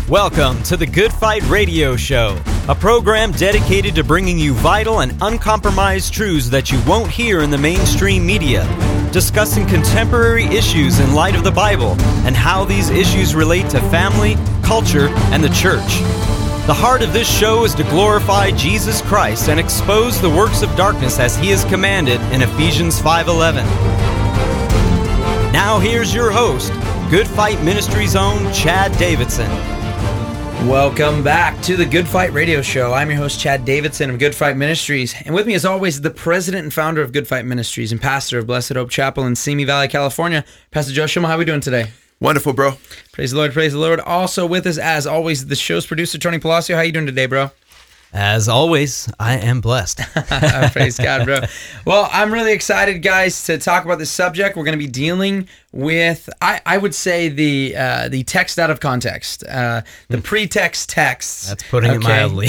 Welcome to the Good Fight Radio Show, a program dedicated to bringing you vital and uncompromised truths that you won't hear in the mainstream media, discussing contemporary issues in light of the Bible and how these issues relate to family, culture, and the church. The heart of this show is to glorify Jesus Christ and expose the works of darkness as He is commanded in Ephesians 5:11. Now here's your host, Good Fight Ministries' own Chad Davidson. Welcome back to the Good Fight Radio Show. I'm your host, Chad Davidson of Good Fight Ministries. And with me, as always, the president and founder of Good Fight Ministries and pastor of Blessed Hope Chapel in Simi Valley, California, Pastor Joe Schimel. How are we doing today? Wonderful, bro. Praise the Lord, praise the Lord. Also with us, as always, the show's producer, Tony Palacio. How are you doing today, bro? As always, I am blessed. Praise God, bro. Well, I'm really excited, guys, to talk about this subject. We're going to be dealing with, I would say, the text out of context, the pretext texts. That's putting it mildly.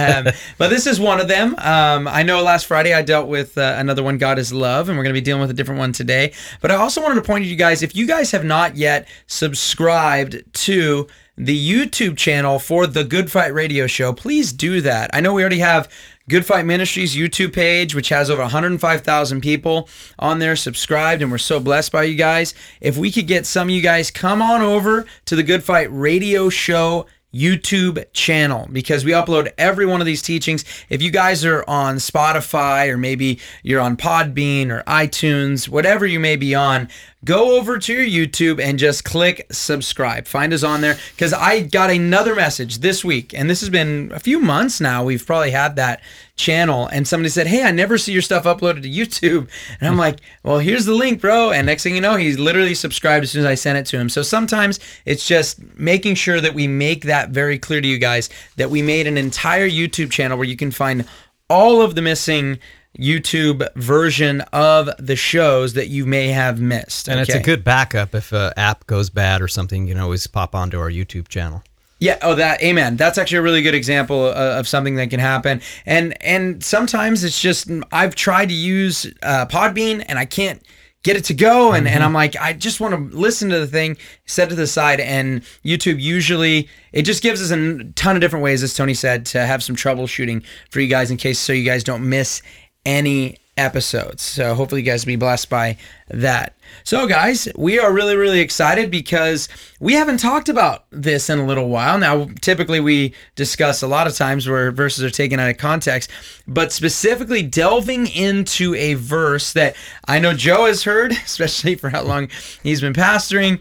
But this is one of them. I know last Friday I dealt with another one, God is Love, and we're going to be dealing with a different one today. But I also wanted to point to you guys, if you guys have not yet subscribed to the YouTube channel for the Good Fight Radio Show, please do that. I know we already have Good Fight Ministries YouTube page, which has over 105,000 people on there subscribed, and we're so blessed by you guys. If we could get some of you guys, come on over to the Good Fight Radio Show YouTube channel, because we upload every one of these teachings. If you guys are on Spotify, or maybe you're on Podbean or iTunes, whatever you may be on, go over to your YouTube and just click subscribe. Find us on there, because I got another message this week, and this has been a few months now. We've probably had that channel, and somebody said, hey, I never see your stuff uploaded to YouTube. And I'm like, well, here's the link, bro. And next thing you know, he's literally subscribed as soon as I sent it to him. So sometimes it's just making sure that we make that very clear to you guys, that we made an entire YouTube channel where you can find all of the missing YouTube version of the shows that you may have missed. And it's a good backup if an app goes bad or something. You can always pop onto our YouTube channel. Yeah. Oh, amen. That's actually a really good example of something that can happen. And sometimes it's just, I've tried to use Podbean and I can't get it to go. And I'm like, I just want to listen to the thing, set to the side. And YouTube usually, it just gives us a ton of different ways, as Tony said, to have some troubleshooting for you guys in case, so you guys don't miss any episodes. So hopefully you guys will be blessed by that. So guys, we are really, really excited because we haven't talked about this in a little while. Now, typically we discuss a lot of times where verses are taken out of context, but specifically delving into a verse that I know Joe has heard, especially for how long he's been pastoring,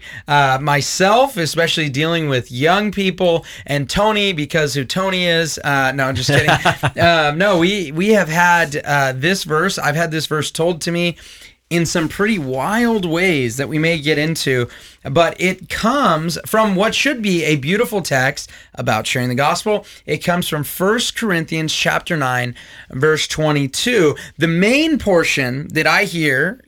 myself, especially dealing with young people, and Tony, because who Tony is. No, I'm just kidding. No, we have had this verse. I've had this verse told to me in some pretty wild ways that we may get into, but it comes from what should be a beautiful text about sharing the gospel. It comes from 1 Corinthians chapter 9, verse 22. The main portion that I hear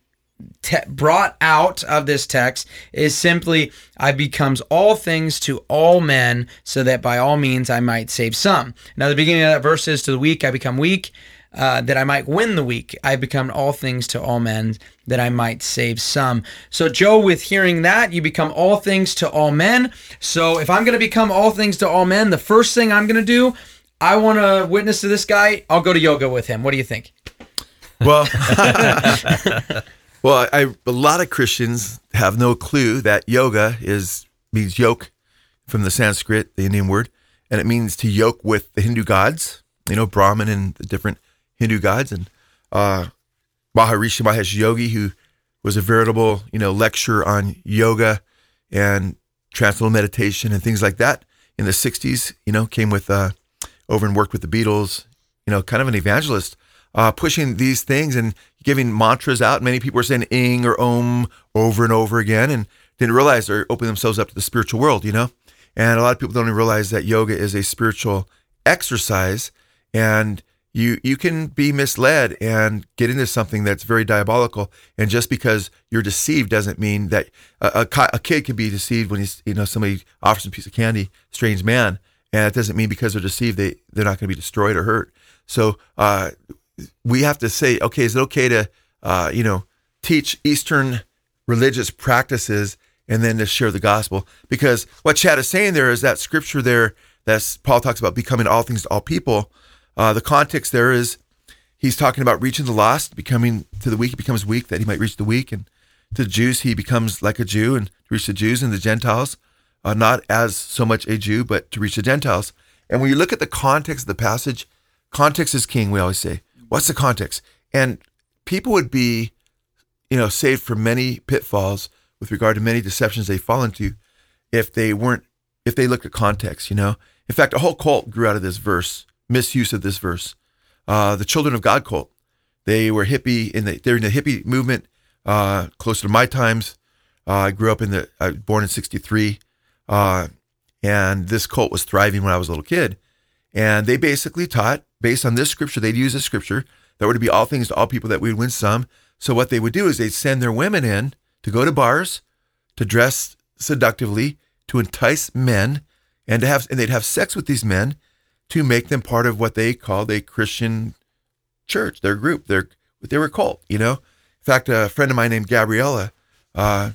brought out of this text is simply, I becomes all things to all men, so that by all means I might save some. Now the beginning of that verse is, to the weak I become weak, that I might win the weak. I become all things to all men, that I might save some. So Joe, with hearing that, you become all things to all men. So if I'm going to become all things to all men, the first thing I'm going to do, I want to witness to this guy. I'll go to yoga with him. What do you think? Well, a lot of Christians have no clue that yoga means yoke from the Sanskrit, the Indian word, and it means to yoke with the Hindu gods, Brahman and the different Hindu gods, and Maharishi Mahesh Yogi, who was a veritable, lecturer on yoga and transcendental meditation and things like that in the 60s, came with, over and worked with the Beatles, kind of an evangelist, pushing these things and giving mantras out. Many people were saying ing or om over and over again and didn't realize they're opening themselves up to the spiritual world, And a lot of people don't even realize that yoga is a spiritual exercise, and you can be misled and get into something that's very diabolical. And just because you're deceived doesn't mean that a kid can be deceived when somebody offers them a piece of candy, strange man, and it doesn't mean because they're deceived they're not going to be destroyed or hurt. So we have to say, okay, is it okay to teach Eastern religious practices and then to share the gospel. Because what Chad is saying there is that scripture there, that's Paul talks about becoming all things to all people. The context there is he's talking about reaching the lost, becoming to the weak, he becomes weak that he might reach the weak. And to the Jews, he becomes like a Jew and to reach the Jews, and the Gentiles, not as so much a Jew, but to reach the Gentiles. And when you look at the context of the passage, context is king, we always say. What's the context? And people would be, saved from many pitfalls with regard to many deceptions they fall into if they looked at context, In fact, a whole cult grew out of this verse, misuse of this verse. The Children of God cult, they were they're in the hippie movement, closer to my times. I grew up I was born in 1963, and this cult was thriving when I was a little kid. And they basically taught, based on this scripture, they'd use this scripture, that were to be all things to all people, that we'd win some. So what they would do is they'd send their women in to go to bars, to dress seductively, to entice men, and they'd have sex with these men to make them part of what they called a Christian church, their group. They were a cult, In fact, a friend of mine named Gabriella, her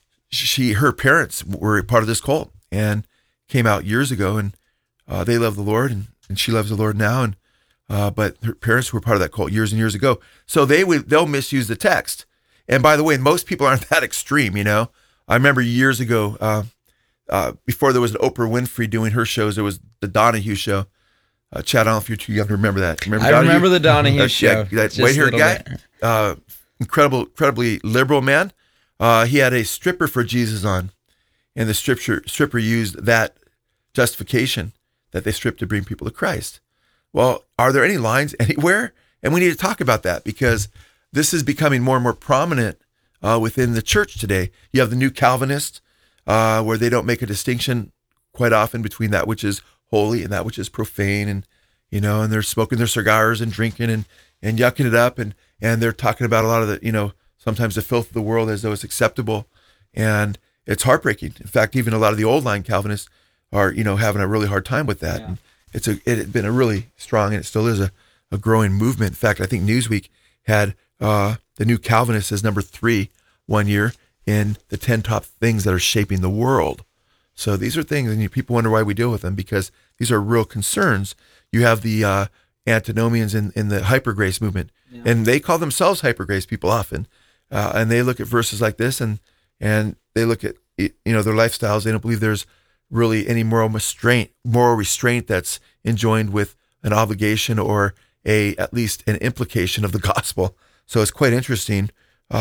parents were part of this cult and came out years ago, and they love the Lord, and she loves the Lord now, and but her parents were part of that cult years and years ago. So they'll misuse the text. And by the way, most people aren't that extreme, I remember years ago, before there was an Oprah Winfrey doing her shows, there was the Donahue show. Chad, I don't know if you're too young to remember that. I remember the Donahue show. That white-haired guy, incredibly liberal man. He had a stripper for Jesus on, and the stripper used that justification that they stripped to bring people to Christ. Well, are there any lines anywhere? And we need to talk about that, because this is becoming more and more prominent within the church today. You have the new Calvinists, where they don't make a distinction quite often between that which is holy and that which is profane, and and they're smoking their cigars and drinking and yucking it up, and they're talking about a lot of the sometimes the filth of the world as though it's acceptable, and it's heartbreaking. In fact, even a lot of the old line Calvinists are having a really hard time with that. Yeah. And it had been a really strong, and it still is a growing movement. In fact, I think Newsweek had the new Calvinists as number 3 one year in the 10 top things that are shaping the world. So these are things, and people wonder why we deal with them, because these are real concerns. You have the antinomians in the hypergrace movement, and they call themselves hypergrace people often, and they look at verses like this, and they look at their lifestyles. They don't believe there's really any moral restraint that's enjoined with an obligation or at least an implication of the gospel. So it's quite interesting.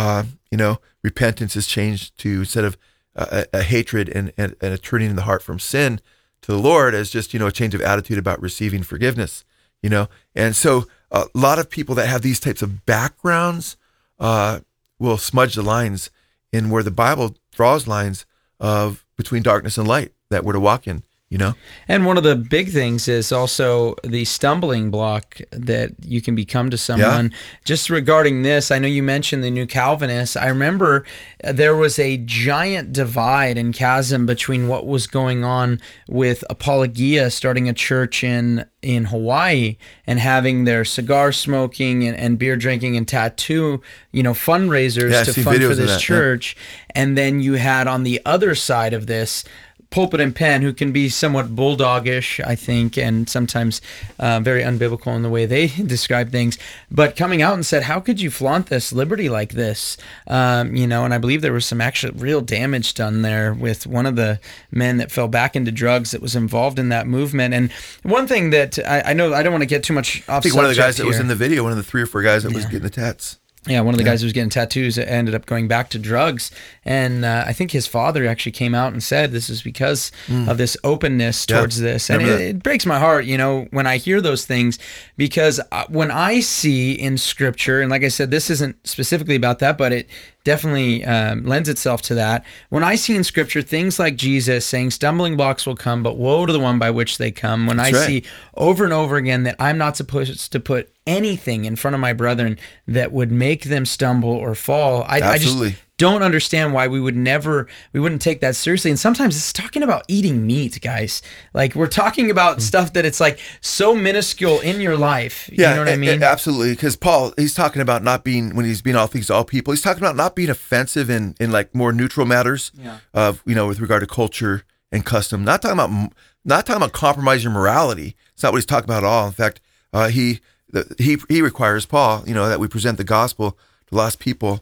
Repentance is changed to, instead of a hatred and a turning in the heart from sin to the Lord, as just, a change of attitude about receiving forgiveness, And so a lot of people that have these types of backgrounds will smudge the lines in where the Bible draws lines between darkness and light that we're to walk in. And one of the big things is also the stumbling block that you can become to someone. Yeah. Just regarding this, I know you mentioned the new Calvinists. I remember there was a giant divide and chasm between what was going on with Apologia starting a church in Hawaii and having their cigar smoking and beer drinking and tattoo, fundraisers to fund for this church. Yeah. And then you had on the other side of this, Pulpit and Pen, who can be somewhat bulldogish, I think, and sometimes very unbiblical in the way they describe things, but coming out and said, how could you flaunt this liberty like this? And I believe there was some actual real damage done there with one of the men that fell back into drugs that was involved in that movement. And one thing that I know, I don't want to get too much off subject. I think one of the guys that was in the video, one of the 3 or 4 guys that was getting the tats. Yeah, one of the guys who was getting tattoos ended up going back to drugs. And I think his father actually came out and said this is because of this openness towards this. And it breaks my heart, when I hear those things, because when I see in Scripture, and like I said, this isn't specifically about that, but it definitely lends itself to that. When I see in Scripture things like Jesus saying stumbling blocks will come, but woe to the one by which they come. When I see over and over again that I'm not supposed to put anything in front of my brethren that would make them stumble or fall. I just don't understand why we wouldn't take that seriously. And sometimes it's talking about eating meat, guys. Like, we're talking about stuff that it's like so minuscule in your life. You know what I mean? Absolutely. Because Paul, he's talking about not being, when he's being all things to all people, he's talking about not being offensive in like more neutral matters of, with regard to culture and custom. Not talking about compromising your morality. It's not what he's talking about at all. In fact, he requires, Paul, that we present the gospel to lost people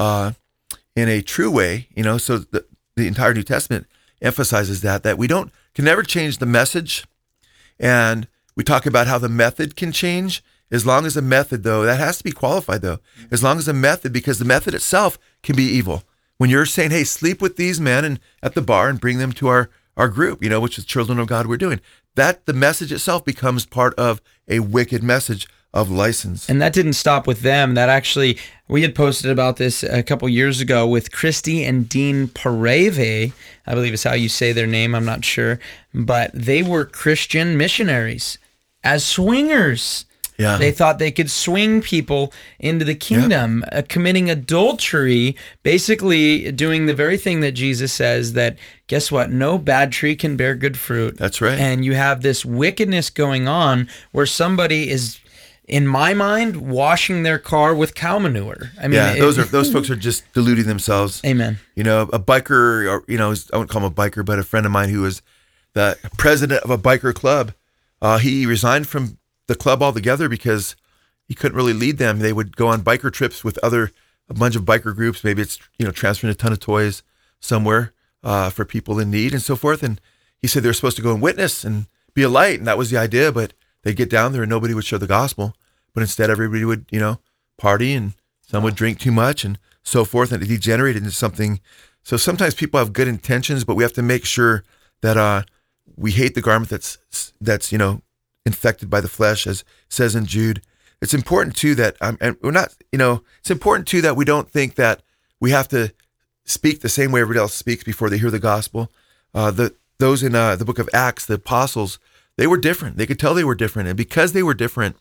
in a true way, so the entire New Testament emphasizes that we can never change the message. And we talk about how the method can change, as long as the method, though, that has to be qualified, though, as long as the method, because the method itself can be evil. When you're saying, hey, sleep with these men and at the bar and bring them to our group, which is children of God we're doing, that the message itself becomes part of a wicked message of license. And that didn't stop with them. That actually, we had posted about this a couple years ago with Christy and Dean Pareve, I believe is how you say their name, I'm not sure, but they were Christian missionaries as swingers. Yeah. They thought they could swing people into the kingdom, committing adultery, basically doing the very thing that Jesus says that, guess what? No bad tree can bear good fruit. That's right. And you have this wickedness going on where somebody is, in my mind, washing their car with cow manure. I mean, those folks are just deluding themselves. Amen. A biker, or I wouldn't call him a biker, but a friend of mine who was the president of a biker club, he resigned from the club altogether because he couldn't really lead them. They would go on biker trips with a bunch of biker groups. Maybe it's transferring a ton of toys somewhere for people in need and so forth. And he said they're supposed to go and witness and be a light, and that was the idea. But they'd get down there and nobody would share the gospel. But instead, everybody would party, and some would drink too much and so forth, and it degenerated into something. So sometimes people have good intentions, but we have to make sure that we hate the garment that's infected by the flesh, as it says in Jude. It's important too that and we're not, it's important too that we don't think that we have to speak the same way everybody else speaks before they hear the gospel. Those in the book of Acts, the apostles, they were different. They could tell they were different, and because they were different,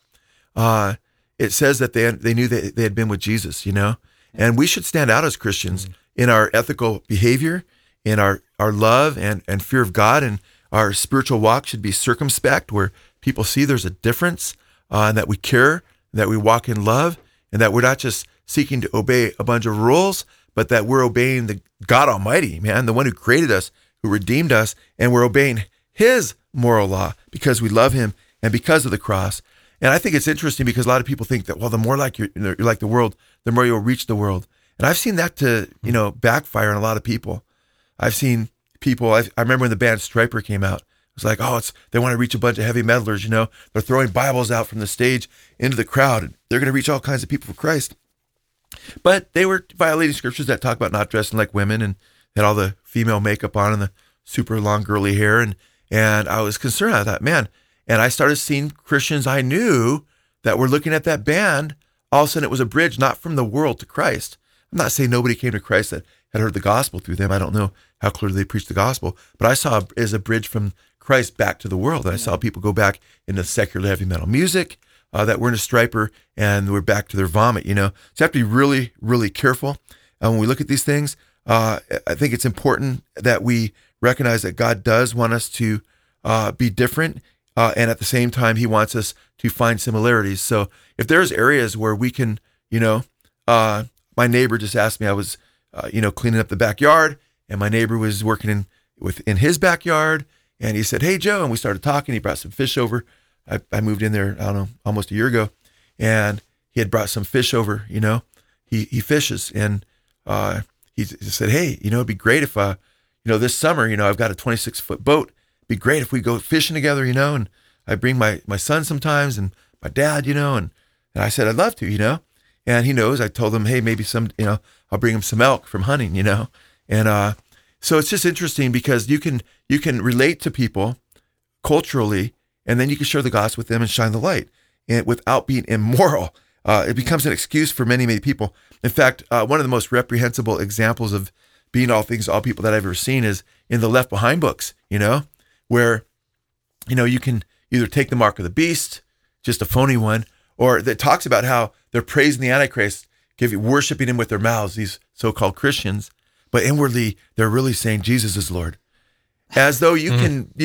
it says that they knew that they had been with Jesus. And we should stand out as Christians in our ethical behavior, in our love and fear of God, and our spiritual walk should be circumspect, where people see there's a difference, and that we care, that we walk in love, and that we're not just seeking to obey a bunch of rules, but that we're obeying the God Almighty, man, the one who created us, who redeemed us, and we're obeying His moral law because we love Him and because of the cross. And I think it's interesting because a lot of people think that, well, the more like you're like the world, the more you'll reach the world. And I've seen that to backfire on a lot of people. I've seen people. I remember when the band Striper came out. It's like, they want to reach a bunch of heavy metalers, They're throwing Bibles out from the stage into the crowd, and they're going to reach all kinds of people for Christ. But they were violating scriptures that talk about not dressing like women, and had all the female makeup on and the super long girly hair. And I was concerned. I thought, man, and I started seeing Christians I knew that were looking at that band. All of a sudden, it was a bridge not from the world to Christ. I'm not saying nobody came to Christ that had heard the gospel through them. I don't know how clearly they preached the gospel, but I saw it as a bridge from Christ back to the world. And I saw people go back into secular heavy metal music that were into Striper, and we're back to their vomit, So you have to be really, really careful. And when we look at these things, I think it's important that we recognize that God does want us to be different, and at the same time, He wants us to find similarities. So if there's areas where we can, my neighbor just asked me, I was, cleaning up the backyard, and my neighbor was working in his backyard, and he said, "Hey, Joe," and we started talking. He brought some fish over. I moved in there, I don't know, almost a year ago, and he had brought some fish over. He fishes, and he said, "Hey, it'd be great if, this summer, I've got a 26-foot boat. It'd be great if we go fishing together, and I bring my son sometimes and my dad, and I said, I'd love to, and he knows. I told him, hey, maybe I'll bring him some elk from hunting, and so it's just interesting because you can relate to people culturally, and then you can share the gospel with them and shine the light, and without being immoral. It becomes an excuse for many, many people. In fact, one of the most reprehensible examples of being all things to all people that I've ever seen is in the Left Behind books, where, you can either take the mark of the beast, just a phony one, or that talks about how they're praising the Antichrist, worshiping him with their mouths, these so-called Christians, but inwardly they're really saying Jesus is Lord. As though you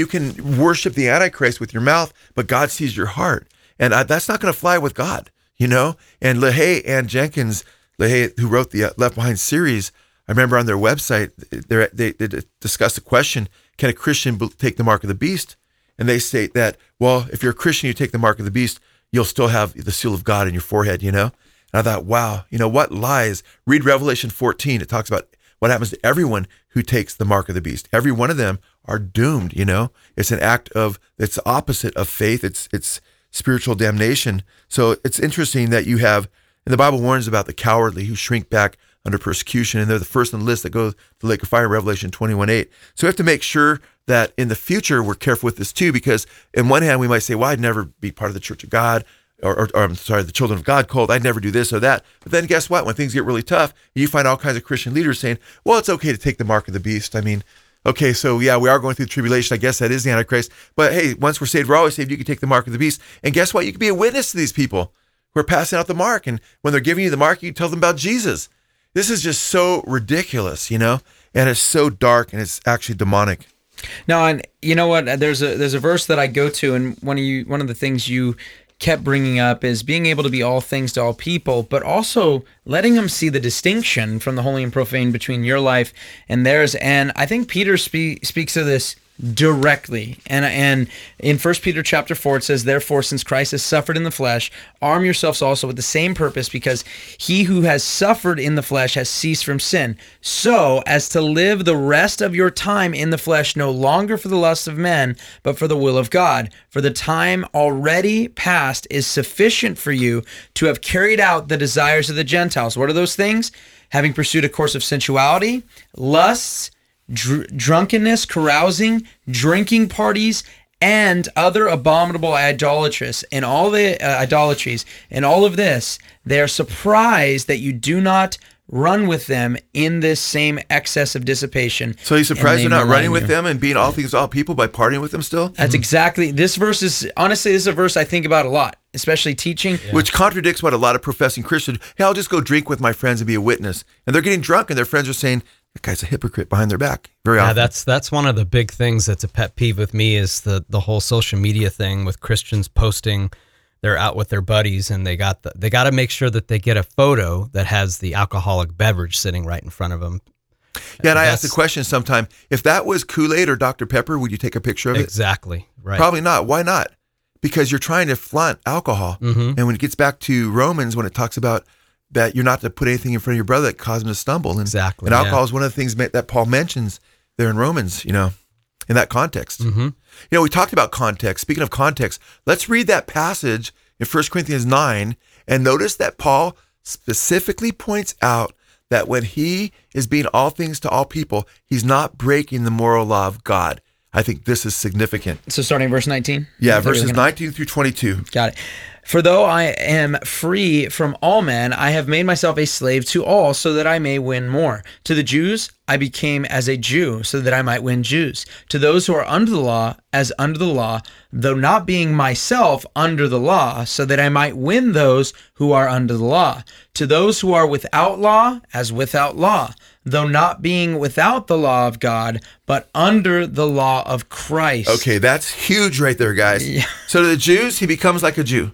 can worship the Antichrist with your mouth, but God sees your heart. And that's not going to fly with God, And LaHaye Ann Jenkins, who wrote the Left Behind series, I remember on their website, they discussed the question, can a Christian take the mark of the beast? And they state that, well, if you're a Christian, you take the mark of the beast, you'll still have the seal of God in your forehead, And I thought, wow, what lies? Read Revelation 14. It talks about what happens to everyone who takes the mark of the beast. Every one of them are doomed, It's an act it's opposite of faith. It's spiritual damnation. So it's interesting that you have, and the Bible warns about the cowardly who shrink back under persecution, and they're the first on the list that goes to the lake of fire, Revelation 21:8. So we have to make sure that in the future we're careful with this too, because in one hand we might say, well, I'd never be part of the Church of God, or I'm sorry, the Children of God cult. I'd never do this or that. But then guess what? When things get really tough, you find all kinds of Christian leaders saying, well, it's okay to take the mark of the beast. I mean, okay, so yeah, we are going through the tribulation. I guess that is the Antichrist. But hey, once we're saved, we're always saved. You can take the mark of the beast. And guess what? You can be a witness to these people who are passing out the mark. And when they're giving you the mark, you can tell them about Jesus. This is just so ridiculous, and it's so dark, and it's actually demonic. No, and you know what? There's a verse that I go to, and one of the things you kept bringing up is being able to be all things to all people, but also letting them see the distinction from the holy and profane between your life and theirs. And I think Peter speaks of this directly. And in 1 Peter chapter 4, it says, therefore, since Christ has suffered in the flesh, arm yourselves also with the same purpose, because he who has suffered in the flesh has ceased from sin, so as to live the rest of your time in the flesh, no longer for the lusts of men, but for the will of God. For the time already past is sufficient for you to have carried out the desires of the Gentiles. What are those things? Having pursued a course of sensuality, lusts, drunkenness, carousing, drinking parties, and other abominable idolatries, and all the idolatries, and all of this, they are surprised that you do not run with them in this same excess of dissipation. So he's surprised you're not running with them and being all things to all people by partying with them still? That's exactly, this verse is, honestly, this is a verse I think about a lot, especially teaching. Yeah. Which contradicts what a lot of professing Christians, hey, I'll just go drink with my friends and be a witness. And they're getting drunk and their friends are saying, that guy's a hypocrite behind their back. Very often. That's one of the big things that's a pet peeve with me is the whole social media thing with Christians posting they're out with their buddies and they got to make sure that they get a photo that has the alcoholic beverage sitting right in front of them. Yeah, and I asked the question sometime, if that was Kool-Aid or Dr. Pepper, would you take a picture of it? Exactly, right. Probably not. Why not? Because you're trying to flaunt alcohol. Mm-hmm. And when it gets back to Romans, when it talks about that you're not to put anything in front of your brother that causes him to stumble. And, exactly. And alcohol is one of the things that Paul mentions there in Romans, in that context. Mm-hmm. We talked about context. Speaking of context, let's read that passage in 1 Corinthians 9 and notice that Paul specifically points out that when he is being all things to all people, he's not breaking the moral law of God. I think this is significant. So starting verse 19? Yeah, verses 19 through 22. Got it. For though I am free from all men, I have made myself a slave to all so that I may win more. To the Jews, I became as a Jew so that I might win Jews. To those who are under the law, as under the law, though not being myself under the law, so that I might win those who are under the law. To those who are without law, as without law, though not being without the law of God, but under the law of Christ. Okay, that's huge right there, guys. Yeah. So to the Jews, he becomes like a Jew,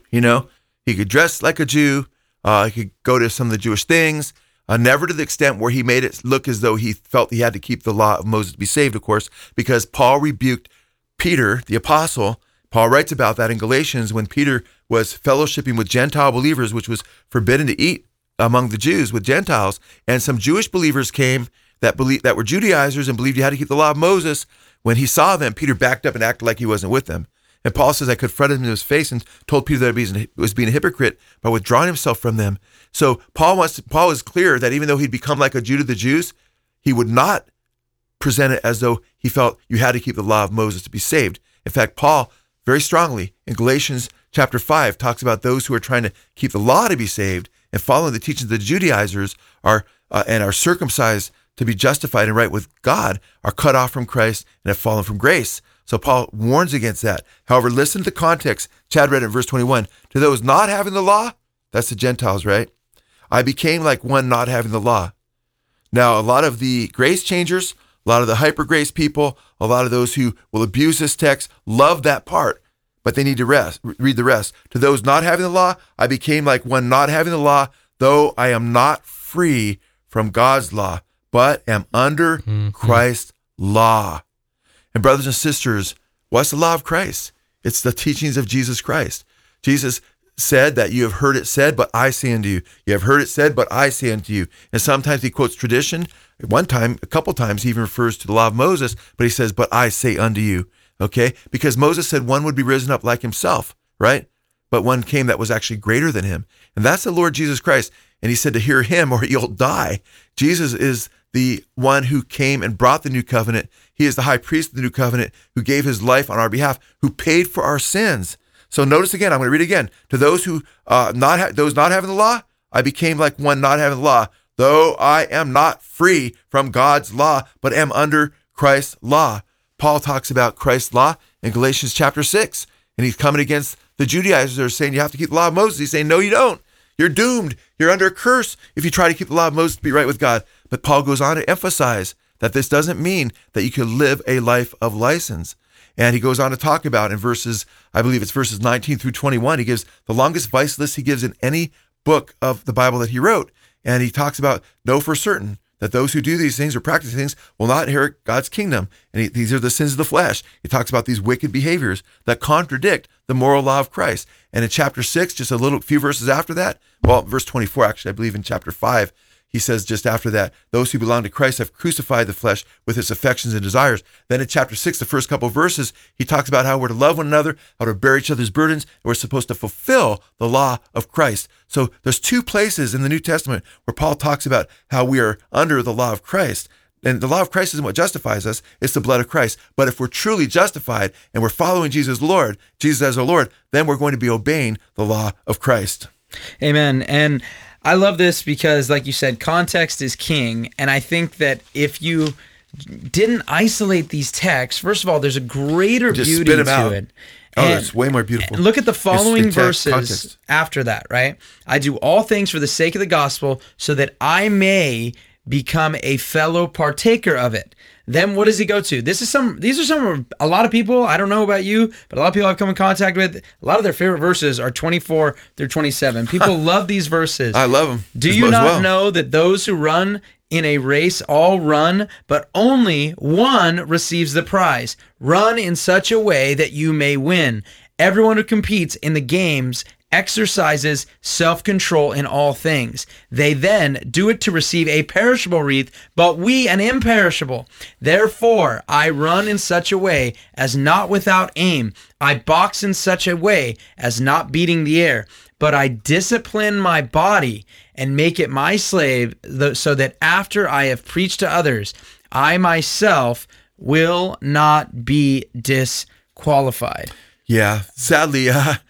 He could dress like a Jew. He could go to some of the Jewish things. Never to the extent where he made it look as though he felt he had to keep the law of Moses to be saved, of course, because Paul rebuked Peter, the apostle. Paul writes about that in Galatians when Peter was fellowshipping with Gentile believers, which was forbidden to eat among the Jews with Gentiles. And some Jewish believers came that were Judaizers and believed you had to keep the law of Moses. When he saw them, Peter backed up and acted like he wasn't with them. And Paul says, I confronted him in his face and told Peter that he was being a hypocrite by withdrawing himself from them. So Paul is clear that even though he'd become like a Jew to the Jews, he would not present it as though he felt you had to keep the law of Moses to be saved. In fact, Paul very strongly in Galatians chapter 5 talks about those who are trying to keep the law to be saved and following the teachings of the Judaizers and are circumcised to be justified and right with God are cut off from Christ and have fallen from grace. So Paul warns against that. However, listen to the context. Chad read in verse 21. To those not having the law, that's the Gentiles, right? I became like one not having the law. Now, a lot of the grace changers, a lot of the hyper grace people, a lot of those who will abuse this text love that part, but they need to read the rest. To those not having the law, I became like one not having the law, though I am not free from God's law, but am under Christ's law. And brothers and sisters, what's the law of Christ? It's the teachings of Jesus Christ. Jesus said that you have heard it said, but I say unto you. You have heard it said, but I say unto you. And sometimes he quotes tradition. One time, a couple times, he even refers to the law of Moses, but he says, but I say unto you. Okay? Because Moses said one would be risen up like himself, right? But one came that was actually greater than him. And that's the Lord Jesus Christ. And he said to hear him or you'll die. Jesus is the one who came and brought the new covenant. He is the high priest of the new covenant who gave his life on our behalf, who paid for our sins. So notice again, I'm going to read it again. To those who those not having the law, I became like one not having the law, though I am not free from God's law, but am under Christ's law. Paul talks about Christ's law in Galatians chapter 6, and he's coming against the Judaizers that are saying you have to keep the law of Moses. He's saying, no, you don't. You're doomed. You're under a curse if you try to keep the law of Moses to be right with God. But Paul goes on to emphasize that this doesn't mean that you can live a life of license. And he goes on to talk about in verses 19 through 21, he gives the longest vice list he gives in any book of the Bible that he wrote. And he talks about, know for certain that those who do these things or practice these things will not inherit God's kingdom. And these are the sins of the flesh. He talks about these wicked behaviors that contradict the moral law of Christ. And in chapter 6, just a few verses after that, well, verse 24, actually, I believe in chapter 5, he says just after that, those who belong to Christ have crucified the flesh with its affections and desires. Then in chapter 6, the first couple of verses, he talks about how we're to love one another, how to bear each other's burdens, and we're supposed to fulfill the law of Christ. So there's two places in the New Testament where Paul talks about how we are under the law of Christ. And the law of Christ isn't what justifies us, it's the blood of Christ. But if we're truly justified and we're following Jesus as our Lord, then we're going to be obeying the law of Christ. Amen. And I love this because, like you said, context is king. And I think that if you didn't isolate these texts, first of all, there's a greater Just beauty spit 'em to out. it. Oh, And it's way more beautiful. look at the following It's the verses context. after that, right? I do all things for the sake of the gospel so that I may become a fellow partaker of it. Then what does he go to? These are some, a lot of people, I don't know about you, but a lot of people I've come in contact with, a lot of their favorite verses are 24 through 27. People love these verses. I love them. Do you not know that those who run in a race all run, but only one receives the prize? Run in such a way that you may win. Everyone who competes in the games exercises self-control in all things. They then do it to receive a perishable wreath, but we an imperishable. Therefore, I run in such a way as not without aim. I box in such a way as not beating the air, but I discipline my body and make it my slave, so that after I have preached to others, I myself will not be disqualified. Yeah, sadly,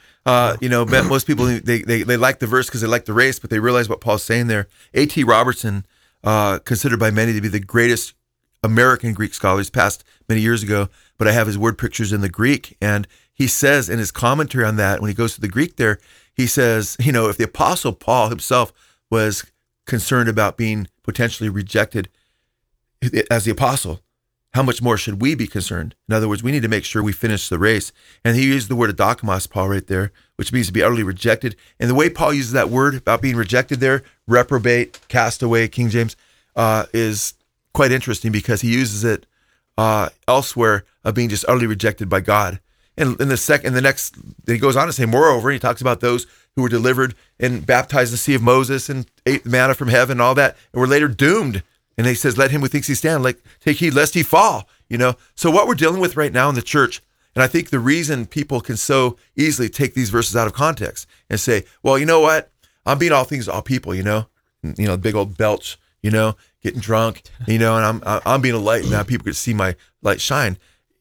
most people, they like the verse because they like the race, but they realize what Paul's saying there. A.T. Robertson, considered by many to be the greatest American Greek scholar, he's passed many years ago, but I have his word pictures in the Greek. And he says in his commentary on that, when he goes to the Greek there, he says, if the Apostle Paul himself was concerned about being potentially rejected as the apostle, how much more should we be concerned? In other words, we need to make sure we finish the race. And he used the word adokimos, Paul, right there, which means to be utterly rejected. And the way Paul uses that word about being rejected there, reprobate, cast away, King James, is quite interesting because he uses it elsewhere of being just utterly rejected by God. And he goes on to say, moreover, he talks about those who were delivered and baptized in the sea of Moses and ate manna from heaven and all that, and were later doomed. And he says, let him who thinks he stand, take heed lest he fall, So what we're dealing with right now in the church, and I think the reason people can so easily take these verses out of context and say, well, you know what? I'm being all things to all people, big old belch, getting drunk, and I'm being a light, and now people can see my light shine.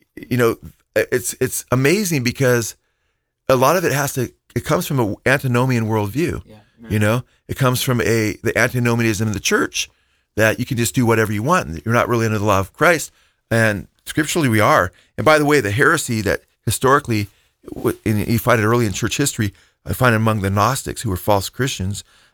It's amazing because a lot of it comes from an antinomian worldview. Yeah, it comes from the antinomianism in the church, that you can just do whatever you want. You're not really under the law of Christ. And scripturally we are. And by the way, the heresy that historically, you find it early in church history, I find it among the Gnostics who were false Christians,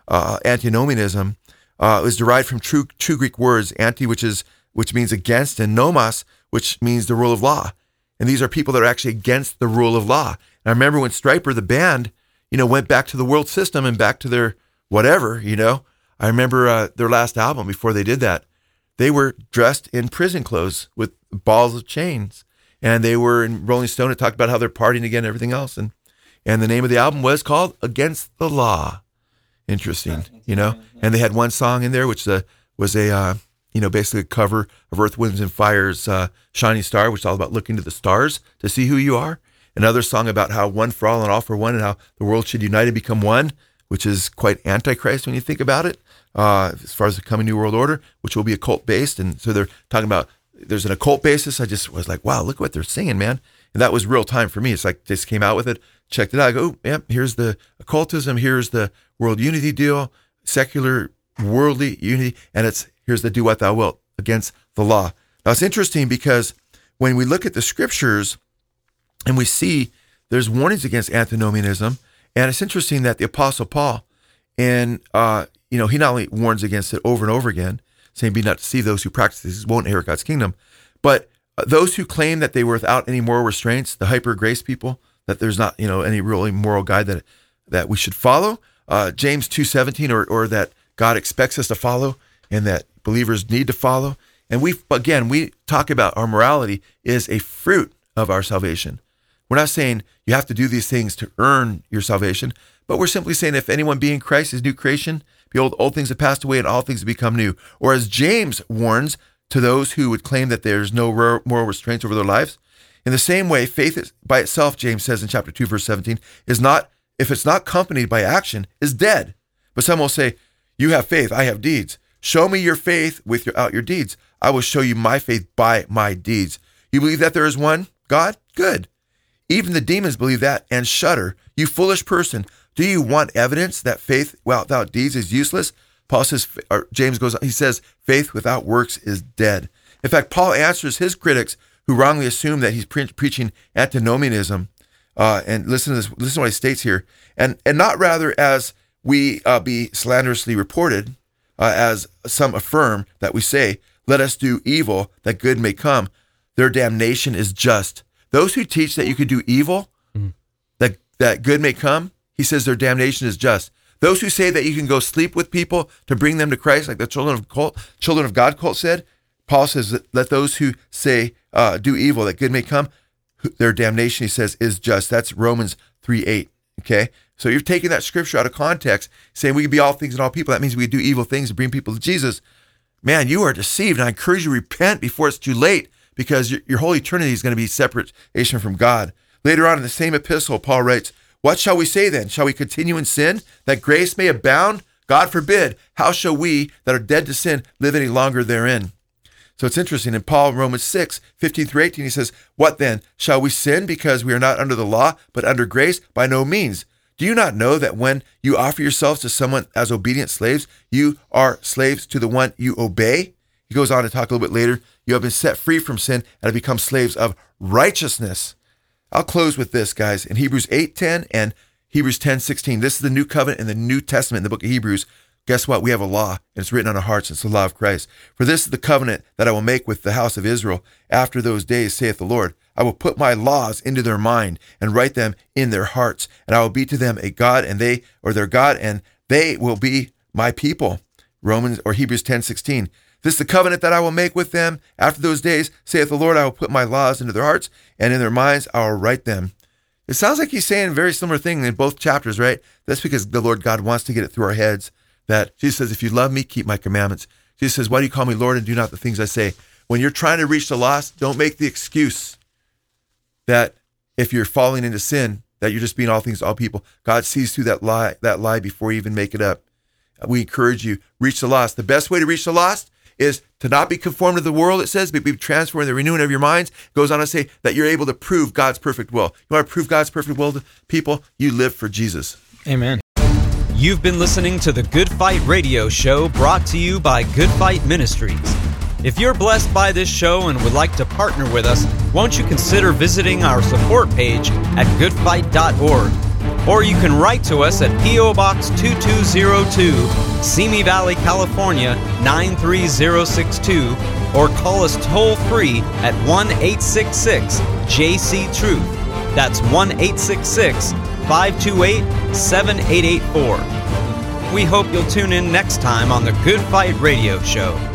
antinomianism, is derived from two Greek words, anti, which means against, and nomos, which means the rule of law. And these are people that are actually against the rule of law. And I remember when Stryper, the band, went back to the world system and back to their whatever, I remember their last album before they did that. They were dressed in prison clothes with balls of chains. And they were in Rolling Stone. It talked about how they're partying again and everything else. And the name of the album was called Against the Law. Interesting, And they had one song in there, which was a basically a cover of Earth, Winds, and Fire's Shining Star, which is all about looking to the stars to see who you are. Another song about how one for all and all for one, and how the world should unite and become one, which is quite antichrist when you think about it, as far as the coming New World Order, which will be occult-based. And so they're talking about there's an occult basis. I just was like, wow, look what they're singing, man. And that was real time for me. It's like just came out with it, checked it out. I go, here's the occultism, here's the world unity deal, secular worldly unity, and here's the do what thou wilt, against the law. Now it's interesting because when we look at the scriptures and we see there's warnings against antinomianism, and it's interesting that the Apostle Paul, and he not only warns against it over and over again, saying, "Be not deceived; those who practice this won't inherit God's kingdom," but those who claim that they were without any moral restraints, the hyper grace people, that there's not any really moral guide that we should follow, James 2:17, or that God expects us to follow, and that believers need to follow. And we talk about our morality is a fruit of our salvation. We're not saying you have to do these things to earn your salvation, but we're simply saying if anyone be in Christ is new creation, behold, old things have passed away and all things have become new. Or as James warns to those who would claim that there's no moral restraints over their lives, in the same way, faith is, by itself, James says in chapter 2, verse 17, is not, if it's not accompanied by action, is dead. But some will say, you have faith, I have deeds. Show me your faith without your deeds. I will show you my faith by my deeds. You believe that there is one God? Good. Even the demons believe that and shudder. You foolish person, do you want evidence that faith without deeds is useless? Paul says, or James goes on, he says, faith without works is dead. In fact, Paul answers his critics who wrongly assume that he's preaching antinomianism. And listen to this. Listen to what he states here. And not rather as we be slanderously reported, as some affirm that we say, let us do evil that good may come. Their damnation is just. Those who teach that you could do evil, that good may come, he says their damnation is just. Those who say that you can go sleep with people to bring them to Christ, like the children of God cult said, Paul says, let those who say do evil that good may come, their damnation, he says, is just. That's Romans 3:8. Okay? So you're taking that scripture out of context, saying we can be all things and all people. That means we do evil things to bring people to Jesus. Man, you are deceived. And I encourage you to repent before it's too late, because your whole eternity is going to be separation from God. Later on in the same epistle, Paul writes, what shall we say then? Shall we continue in sin that grace may abound? God forbid. How shall we that are dead to sin live any longer therein? So it's interesting. In Paul, Romans 6:15-18, he says, what then? Shall we sin because we are not under the law, but under grace? By no means. Do you not know that when you offer yourselves to someone as obedient slaves, you are slaves to the one you obey? He goes on to talk a little bit later. You have been set free from sin and have become slaves of righteousness. I'll close with this, guys. In Hebrews 8:10 and Hebrews 10:16, this is the new covenant in the New Testament in the book of Hebrews. Guess what? We have a law, and it's written on our hearts. It's the law of Christ. For this is the covenant that I will make with the house of Israel after those days, saith the Lord. I will put my laws into their mind and write them in their hearts, and I will be to them a God, and they, or their God, and they will be my people. Hebrews 10:16. This is the covenant that I will make with them after those days, saith the Lord. I will put my laws into their hearts, and in their minds I will write them. It sounds like he's saying a very similar thing in both chapters, right? That's because the Lord God wants to get it through our heads. That Jesus says, if you love me, keep my commandments. Jesus says, why do you call me Lord and do not the things I say? When you're trying to reach the lost, don't make the excuse that if you're falling into sin, that you're just being all things to all people. God sees through that lie before you even make it up. We encourage you, reach the lost. The best way to reach the lost is to not be conformed to the world, it says, but be transformed in the renewing of your minds. It goes on to say that you're able to prove God's perfect will. You want to prove God's perfect will to people? You live for Jesus. Amen. You've been listening to the Good Fight Radio Show, brought to you by Good Fight Ministries. If you're blessed by this show and would like to partner with us, won't you consider visiting our support page at goodfight.org? Or you can write to us at P.O. Box 2202, Simi Valley, California 93062, or call us toll-free at 1-866-JC-TRUTH. That's 1-866-528-7884. We hope you'll tune in next time on the Good Fight Radio Show.